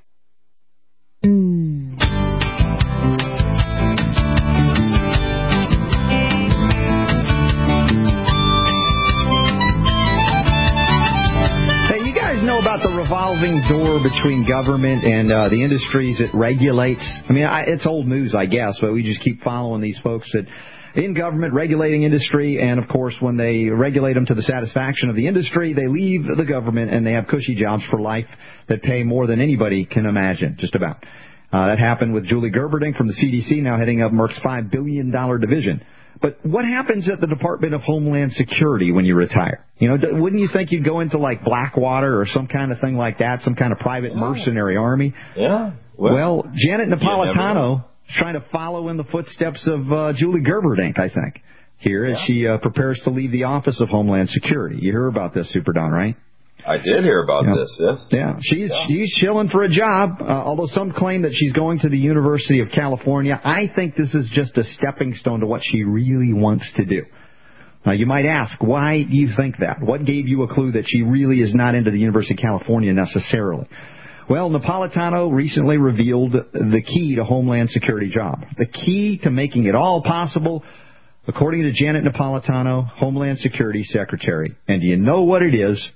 About the revolving door between government and the industries it regulates. I mean, it's old news, I guess, but we just keep following these folks that in government regulating industry, and of course when they regulate them to the satisfaction of the industry, they leave the government and they have cushy jobs for life that pay more than anybody can imagine, just about. That happened with Julie Gerberding from the CDC, now heading up Merck's $5 billion division. But what happens at the Department of Homeland Security when you retire? You know, wouldn't you think you'd go into like Blackwater or some kind of thing like that, some kind of private mercenary army? Yeah. Well, Janet Napolitano is trying to follow in the footsteps of Julie Gerberding, I think, here as she prepares to leave the Office of Homeland Security. You hear about this, Super Don, right? I did hear about this, yes. Yeah, she's chilling for a job, although some claim that she's going to the University of California. I think this is just a stepping stone to what she really wants to do. Now, you might ask, why do you think that? What gave you a clue that she really is not into the University of California necessarily? Well, Napolitano recently revealed the key to Homeland Security job. The key to making it all possible, according to Janet Napolitano, Homeland Security Secretary. And do you know what it is?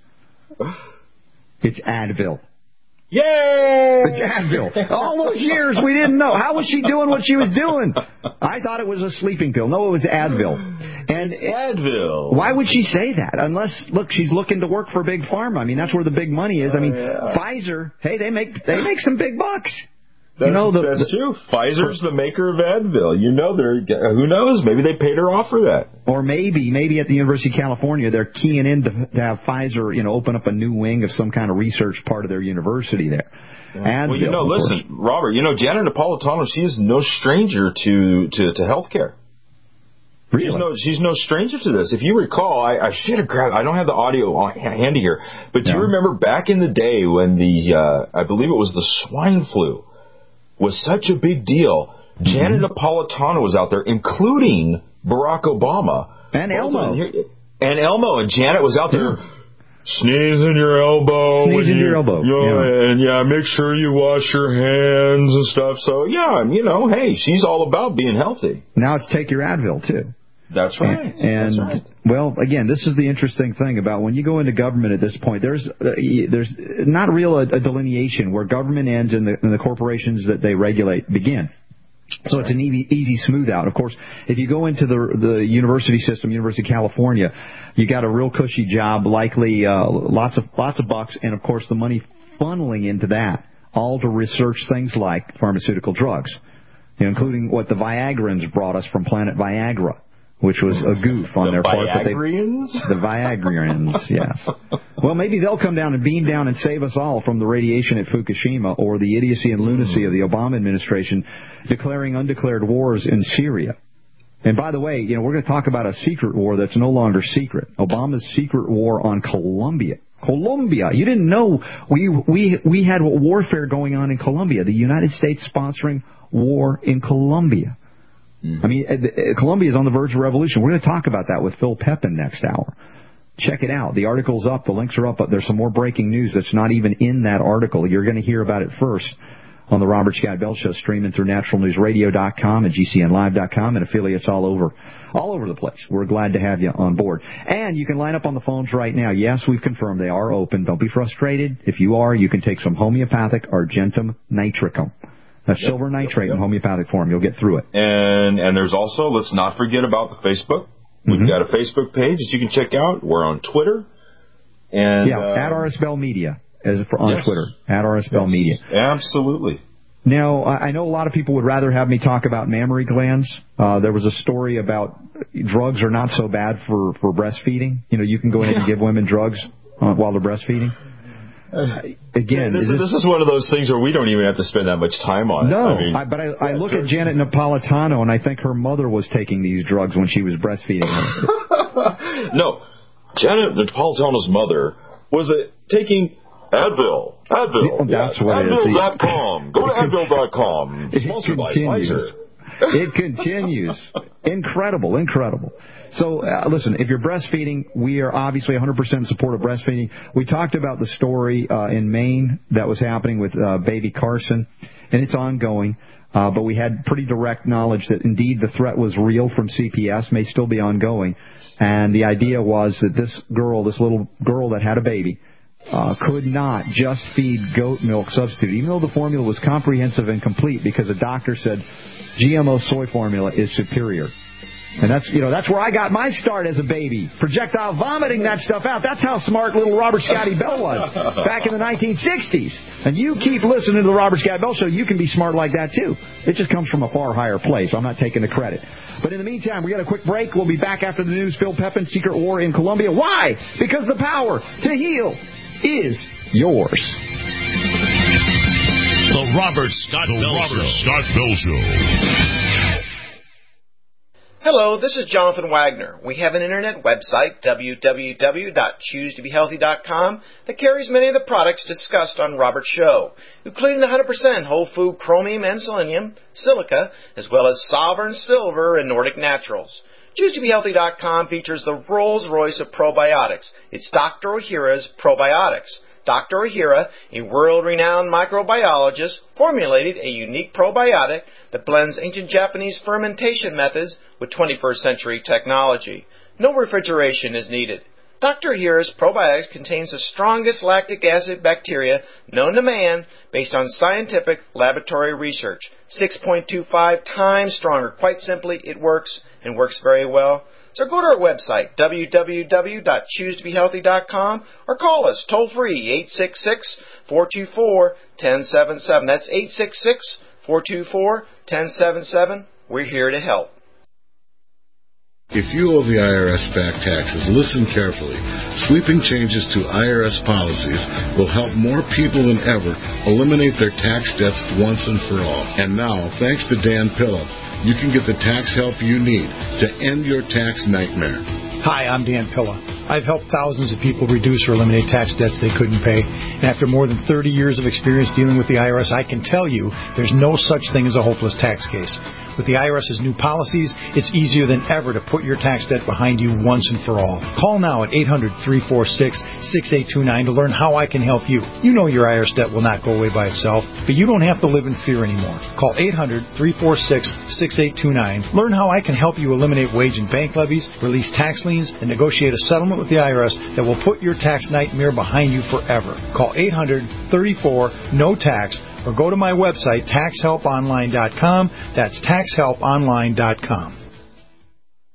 It's Advil. Yay! It's Advil. All those years we didn't know. How was she doing what she was doing? I thought it was a sleeping pill. No, it was Advil. And it's Advil. Why would she say that? Unless, look, she's looking to work for Big Pharma. I mean, that's where the big money is. I mean, Pfizer, hey, they make some big bucks. That's true. Pfizer's the maker of Advil. You know, who knows? Maybe they paid her off for that. Or maybe at the University of California, they're keying in to have Pfizer, open up a new wing of some kind of research part of their university there. Yeah. Advil, listen, Robert, Janet Napolitano, she is no stranger to healthcare. Really? She's no stranger to this. If you recall, I should have grabbed. I don't have the audio handy here, but do you remember back in the day when I believe it was the swine flu was such a big deal? Janet Napolitano was out there, including Barack Obama. And Elmo. And Janet was out there. Sneeze in your elbow. Sneeze in your elbow. And make sure you wash your hands and stuff. So, hey, she's all about being healthy. Now it's take your Advil, too. That's right. And that's right. Well, again, this is the interesting thing about when you go into government at this point. There's not a delineation where government ends and the corporations that they regulate begin. So it's an easy smooth out. Of course, if you go into the university system, University of California, you got a real cushy job, likely lots of bucks, and of course the money funneling into that, all to research things like pharmaceutical drugs, including what the Viagrans brought us from Planet Viagra. which was a goof on their part. The Viagrians, yes. Well, maybe they'll come down and beam down and save us all from the radiation at Fukushima or the idiocy and lunacy of the Obama administration declaring undeclared wars in Syria. And by the way, we're going to talk about a secret war that's no longer secret. Obama's secret war on Colombia. You didn't know we had warfare going on in Colombia. The United States sponsoring war in Colombia. I mean, Colombia is on the verge of revolution. We're going to talk about that with Phil Pepin next hour. Check it out. The article's up. The links are up. But there's some more breaking news that's not even in that article. You're going to hear about it first on the Robert Scott Bell Show, streaming through naturalnewsradio.com and GCNlive.com and affiliates all over the place. We're glad to have you on board. And you can line up on the phones right now. Yes, we've confirmed they are open. Don't be frustrated. If you are, you can take some homeopathic Argentum nitricum. That's silver nitrate in homeopathic form. You'll get through it. And there's also, let's not forget about the Facebook. We've got a Facebook page that you can check out. We're on Twitter. And at RS Bell Media. On Twitter, at RS Bell Media. Absolutely. Now, I know a lot of people would rather have me talk about mammary glands. There was a story about drugs are not so bad for breastfeeding. You can go ahead and give women drugs while they're breastfeeding. Again, this is one of those things where we don't even have to spend that much time on it. No, but I look at Janet Napolitano, and I think her mother was taking these drugs when she was breastfeeding her. No, Janet Napolitano's mother was taking Advil. That's what Advil.com. Go to Advil.com. It continues. Incredible. So, listen, if you're breastfeeding, we are obviously 100% in support of breastfeeding. We talked about the story in Maine that was happening with baby Carson, and it's ongoing. But we had pretty direct knowledge that, indeed, the threat was real from CPS, may still be ongoing. And the idea was that this little girl that had a baby, could not just feed goat milk substitute, even though the formula was comprehensive and complete, because a doctor said GMO soy formula is superior. And that's where I got my start as a baby, projectile vomiting that stuff out. That's how smart little Robert Scotty Bell was back in the 1960s. And you keep listening to the Robert Scott Bell Show, you can be smart like that too. It just comes from a far higher place. I'm not taking the credit. But in the meantime, we got a quick break. We'll be back after the news. Phil Pepin, secret war in Colombia. Why? Because the power to heal is yours. The Robert Scott Bell Show. Hello, this is Jonathan Wagner. We have an internet website, www.choosetobehealthy.com, that carries many of the products discussed on Robert's show, including the 100% whole food chromium and selenium, silica, as well as Sovereign Silver and Nordic Naturals. ChooseToBeHealthy.com features the Rolls-Royce of probiotics. It's Dr. Ohhira's Probiotics. Dr. Ohhira, a world-renowned microbiologist, formulated a unique probiotic that blends ancient Japanese fermentation methods with 21st century technology. No refrigeration is needed. Dr. Ohhira's probiotics contains the strongest lactic acid bacteria known to man based on scientific laboratory research. 6.25 times stronger. Quite simply, it works and works very well. So go to our website, www.choosetobehealthy.com, or call us toll-free, 866-424-1077. That's 866-424-1077. We're here to help. If you owe the IRS back taxes, listen carefully. Sweeping changes to IRS policies will help more people than ever eliminate their tax debts once and for all. And now, thanks to Dan Pilla, you can get the tax help you need to end your tax nightmare. Hi, I'm Dan Pilla. I've helped thousands of people reduce or eliminate tax debts they couldn't pay. And after more than 30 years of experience dealing with the IRS, I can tell you there's no such thing as a hopeless tax case. With the IRS's new policies, it's easier than ever to put your tax debt behind you once and for all. Call now at 800-346-6829 to learn how I can help you. You know your IRS debt will not go away by itself, but you don't have to live in fear anymore. Call 800-346-6829. Learn how I can help you eliminate wage and bank levies, release tax liens, and negotiate a settlement with the IRS that will put your tax nightmare behind you forever. Call 800-34-NO-TAX or go to my website, taxhelponline.com. That's taxhelponline.com.